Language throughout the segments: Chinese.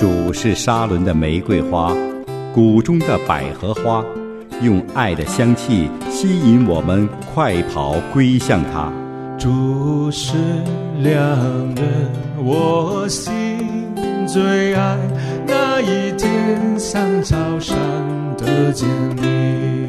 主是沙伦的玫瑰花，谷中的百合花，用爱的香气吸引我们快跑归向他。 主是良人，我心最爱，那一天像草上的坚立。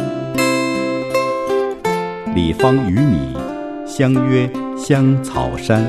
李芳与你相约香草山。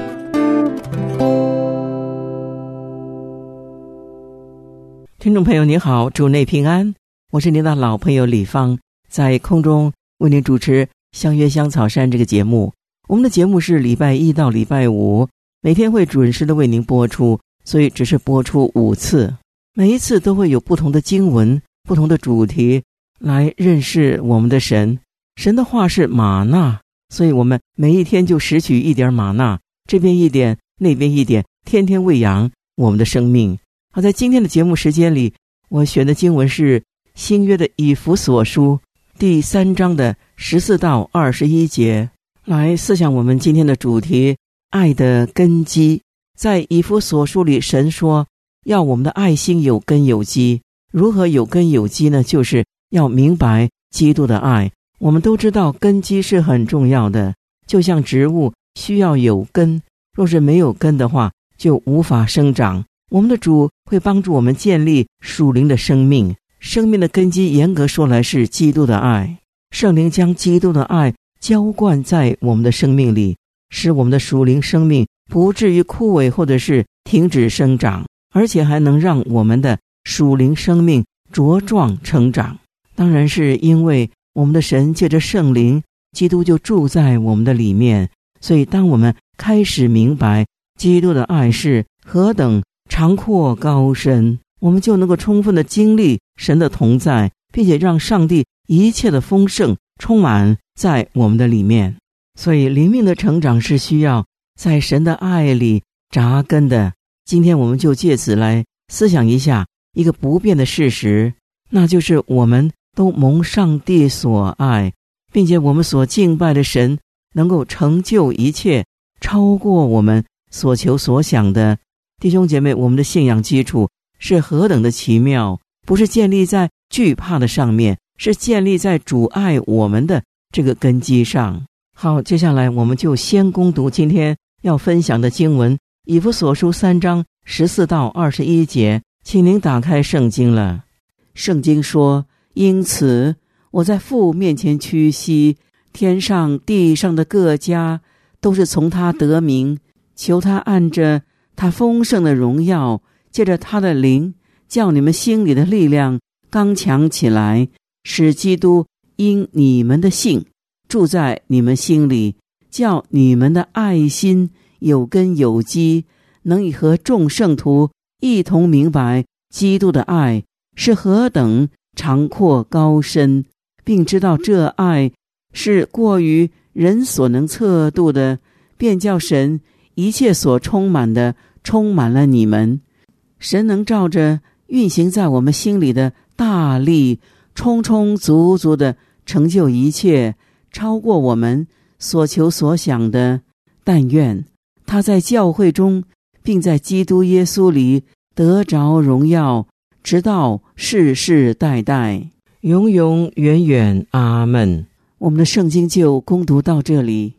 听众朋友您好，主内平安，我是您的老朋友李芳，在空中为您主持相约香草山这个节目。我们的节目是礼拜一到礼拜五每天会准时的为您播出，所以只是播出5次，每一次都会有不同的经文，不同的主题来认识我们的神。神的话是玛纳，所以我们每一天就拾取一点玛纳，这边一点那边一点，天天喂养我们的生命。好，在今天的节目时间里，我选的经文是新约的以弗所书第3章的14到21节，来思想我们今天的主题，爱的根基。在以弗所书里，神说要我们的爱心有根有基。如何有根有基呢？就是要明白基督的爱。我们都知道根基是很重要的，就像植物需要有根，若是没有根的话，就无法生长。我们的主会帮助我们建立属灵的生命，生命的根基严格说来是基督的爱。圣灵将基督的爱浇灌在我们的生命里，使我们的属灵生命不至于枯萎或者是停止生长，而且还能让我们的属灵生命茁壮成长。当然是因为我们的神借着圣灵，基督就住在我们的里面，所以当我们开始明白基督的爱是何等长阔高深，我们就能够充分的经历神的同在，并且让上帝一切的丰盛充满在我们的里面。所以灵命的成长是需要在神的爱里扎根的。今天我们就借此来思想一下一个不变的事实，那就是我们都蒙上帝所爱，并且我们所敬拜的神能够成就一切，超过我们所求所想的。弟兄姐妹，我们的信仰基础是何等的奇妙，不是建立在惧怕的上面，是建立在主爱我们的这个根基上。好，接下来我们就先攻读今天要分享的经文，以弗所书3章14到21节，请您打开圣经了。圣经说，因此我在父面前屈膝，天上地上的各家都是从他得名，求他按着他丰盛的荣耀，借着他的灵，叫你们心里的力量刚强起来，使基督因你们的信住在你们心里，叫你们的爱心有根有基，能以和众圣徒一同明白基督的爱是何等长阔高深，并知道这爱是过于人所能测度的，便叫神一切所充满的充满了你们。神能照着运行在我们心里的大力，充充足足的成就一切，超过我们所求所想的。但愿他在教会中，并在基督耶稣里得着荣耀，直到世世代代，永永远远。阿们。我们的圣经就攻读到这里。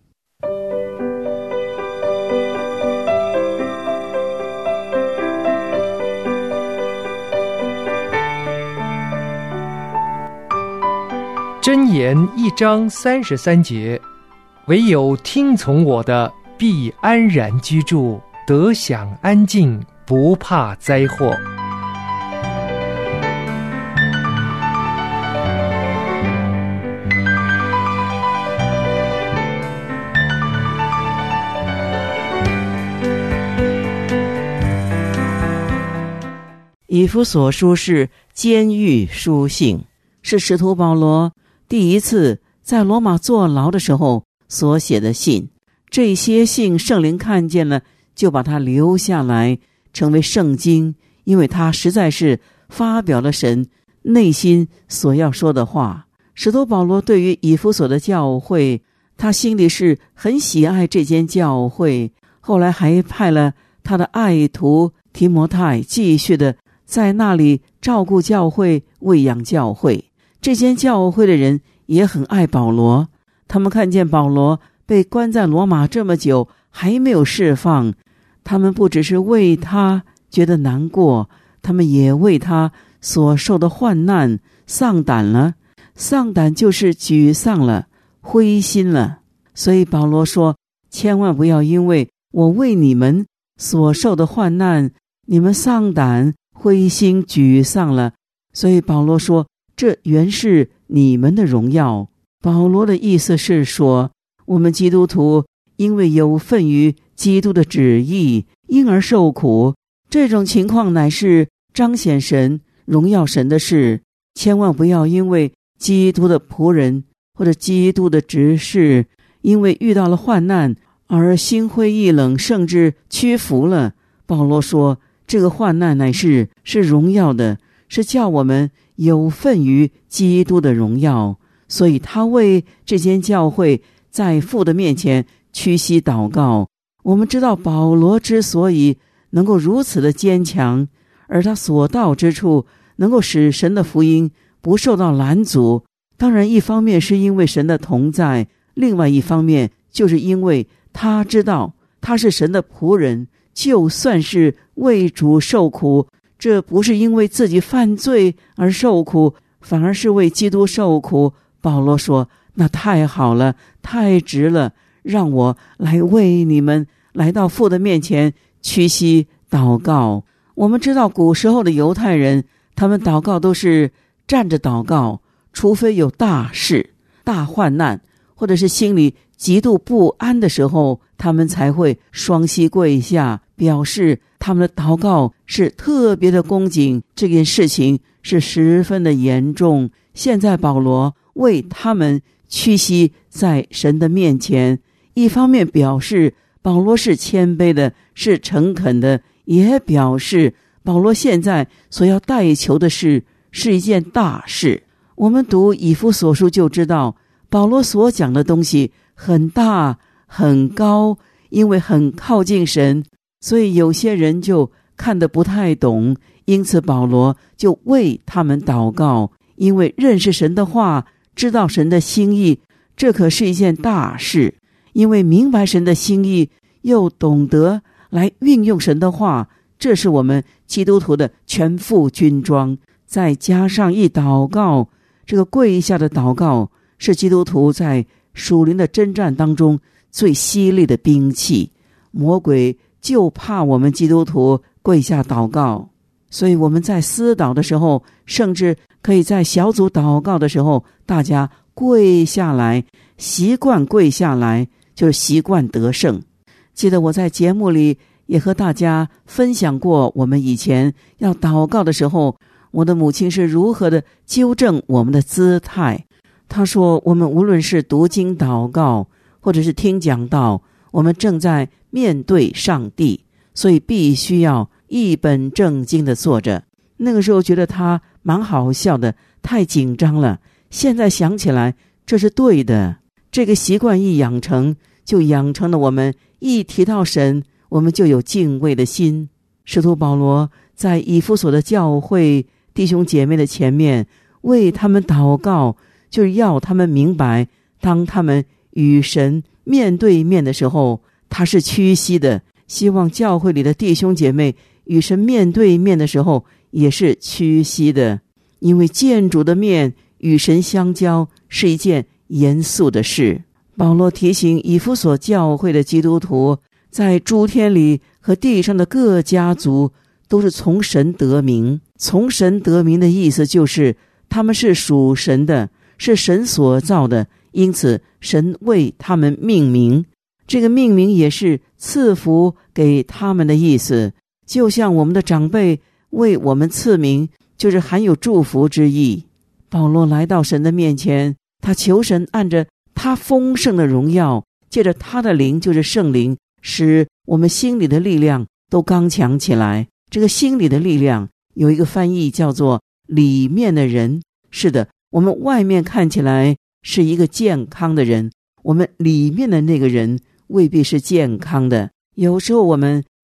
箴言1章33节，唯有听从我的，必安然居住，得享安静，不怕灾祸。 以弗所书是监狱书信，是使徒保罗第一次在罗马坐牢的时候所写的信。这些信圣灵看见了，就把它留下来成为圣经，因为它实在是发表了神内心所要说的话。使徒保罗对于以弗所的教会，他心里是很喜爱这间教会，后来还派了他的爱徒提摩太继续的在那里照顾教会，喂养教会。这间教会的人也很爱保罗，他们看见保罗被关在罗马这么久还没有释放，他们不只是为他觉得难过，他们也为他所受的患难丧胆了。丧胆就是沮丧了，灰心了。所以保罗说，千万不要因为我为你们所受的患难，你们丧胆灰心沮丧了。所以保罗说，这原是你们的荣耀。保罗的意思是说，我们基督徒因为有份于基督的旨意，因而受苦，这种情况乃是彰显神、荣耀神的事。千万不要因为基督的仆人或者基督的执事，因为遇到了患难而心灰意冷，甚至屈服了。保罗说，这个患难乃是荣耀的，是叫我们有份于基督的荣耀。所以他为这间教会在父的面前屈膝祷告。我们知道保罗之所以能够如此的坚强，而他所到之处能够使神的福音不受到拦阻，当然一方面是因为神的同在，另外一方面就是因为他知道他是神的仆人，就算是为主受苦，这不是因为自己犯罪而受苦，反而是为基督受苦。保罗说，那太好了，太值了，让我来为你们来到父的面前屈膝祷告。我们知道古时候的犹太人，他们祷告都是站着祷告，除非有大事、大患难，或者是心里极度不安的时候，他们才会双膝跪下，表示他们的祷告是特别的恭敬，这件事情是十分的严重。现在保罗为他们屈膝在神的面前，一方面表示保罗是谦卑的，是诚恳的，也表示保罗现在所要代求的事是一件大事。我们读以弗所书就知道，保罗所讲的东西很大很高，因为很靠近神，所以有些人就看得不太懂，因此保罗就为他们祷告。因为认识神的话，知道神的心意，这可是一件大事。因为明白神的心意，又懂得来运用神的话，这是我们基督徒的全副军装。再加上一祷告，这个跪下的祷告是基督徒在属灵的征战当中最犀利的兵器。魔鬼就怕我们基督徒跪下祷告，所以我们在私祷的时候，甚至可以在小组祷告的时候，大家跪下来，习惯跪下来，就是习惯得胜。记得我在节目里也和大家分享过，我们以前要祷告的时候，我的母亲是如何的纠正我们的姿态。她说，我们无论是读经祷告，或者是听讲道，我们正在面对上帝，所以必须要一本正经的坐着。那个时候觉得他蛮好笑的，太紧张了。现在想起来，这是对的。这个习惯一养成，就养成了我们一提到神，我们就有敬畏的心。使徒保罗在以弗所的教会弟兄姐妹的前面为他们祷告，就是要他们明白，当他们与神面对面的时候，他是屈膝的。希望教会里的弟兄姐妹与神面对面的时候也是屈膝的，因为见主的面与神相交是一件严肃的事。保罗提醒以弗所教会的基督徒，在诸天里和地上的各家族都是从神得名。从神得名的意思就是他们是属神的，是神所造的，因此神为他们命名。这个命名也是赐福给他们的意思，就像我们的长辈为我们赐名，就是含有祝福之意。保罗来到神的面前，他求神按着他丰盛的荣耀，借着他的灵，就是圣灵，使我们心里的力量都刚强起来。这个心里的力量有一个翻译叫做里面的人。是的，我们外面看起来是一个健康的人，我们里面的那个人未必是健康的。有时候我们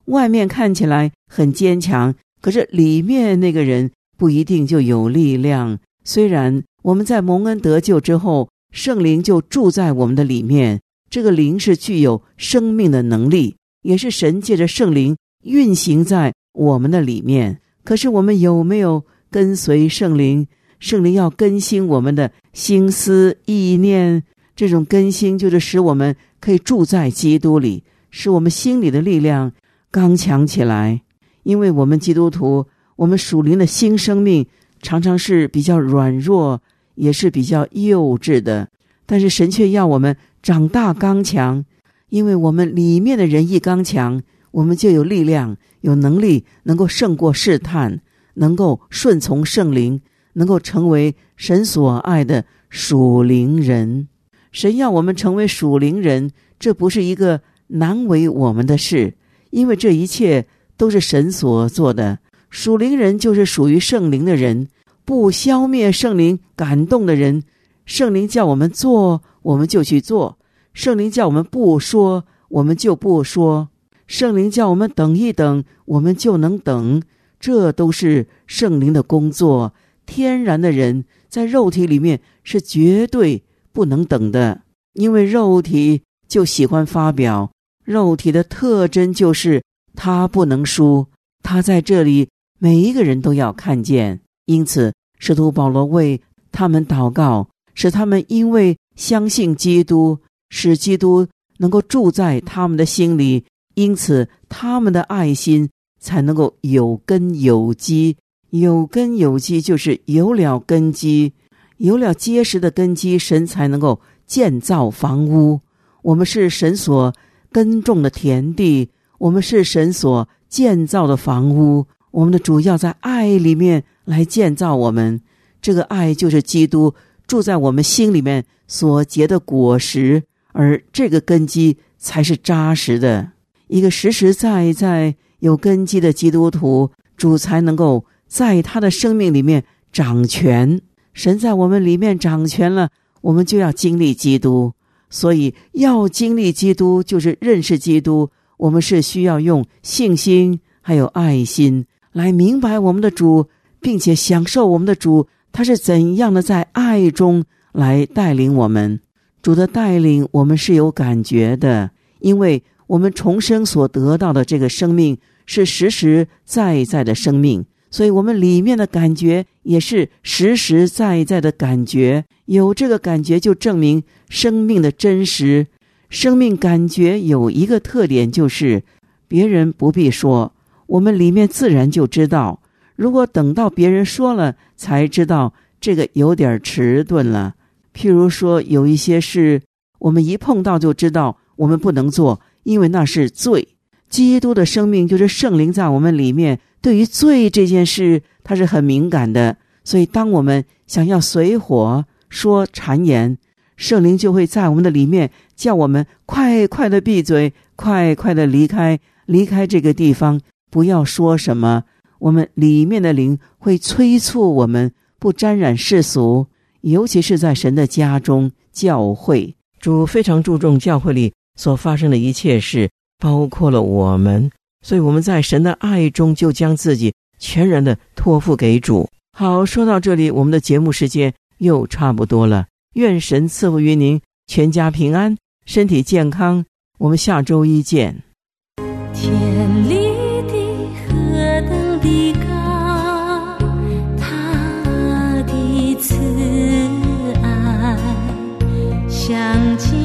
外面看起来很坚强，可是里面那个人不一定就有力量。虽然我们在蒙恩得救之后，圣灵就住在我们的里面，这个灵是具有生命的能力，也是神借着圣灵运行在我们的里面。可是我们有没有跟随圣灵？圣灵要更新我们的心思意念，这种更新就是使我们可以住在基督里，使我们心里的力量刚强起来。因为我们基督徒，我们属灵的新生命常常是比较软弱，也是比较幼稚的，但是神却要我们长大刚强。因为我们里面的人一刚强，我们就有力量，有能力能够胜过试探，能够顺从圣灵，能够成为神所爱的属灵人。神要我们成为属灵人，这不是一个难为我们的事，因为这一切都是神所做的。属灵人就是属于圣灵的人，不消灭圣灵感动的人。圣灵叫我们做，我们就去做；圣灵叫我们不说，我们就不说；圣灵叫我们等一等，我们就能等。这都是圣灵的工作。天然的人在肉体里面是绝对不能等的，因为肉体就喜欢发表，肉体的特征就是他不能输，他在这里每一个人都要看见。因此使徒保罗为他们祷告，使他们因为相信基督，使基督能够住在他们的心里，因此他们的爱心才能够有根有基。有根有基就是有了根基，有了结实的根基，神才能够建造房屋。我们是神所耕种的田地，我们是神所建造的房屋。我们的主要在爱里面来建造我们，这个爱就是基督住在我们心里面所结的果实，而这个根基才是扎实的。一个实实在在有根基的基督徒，主才能够在他的生命里面掌权。神在我们里面掌权了，我们就要经历基督。所以要经历基督，就是认识基督，我们是需要用信心还有爱心来明白我们的主，并且享受我们的主他是怎样的在爱中来带领我们。主的带领我们是有感觉的，因为我们重生所得到的这个生命是实实在在的生命，所以我们里面的感觉也是实实在在的感觉。有这个感觉就证明生命的真实。生命感觉有一个特点，就是别人不必说，我们里面自然就知道。如果等到别人说了才知道，这个有点迟钝了。譬如说有一些事我们一碰到就知道我们不能做，因为那是罪。基督的生命就是圣灵在我们里面，对于罪这件事它是很敏感的，所以当我们想要随火说谗言，圣灵就会在我们的里面叫我们快快的闭嘴，快快的离开这个地方，不要说什么。我们里面的灵会催促我们不沾染世俗，尤其是在神的家中教会。主非常注重教会里所发生的一切事，包括了我们，所以我们在神的爱中就将自己全然的托付给主。好，说到这里，我们的节目时间又差不多了。愿神赐福于您，全家平安，身体健康。我们下周一见。 天立地何等的高，他的慈爱向前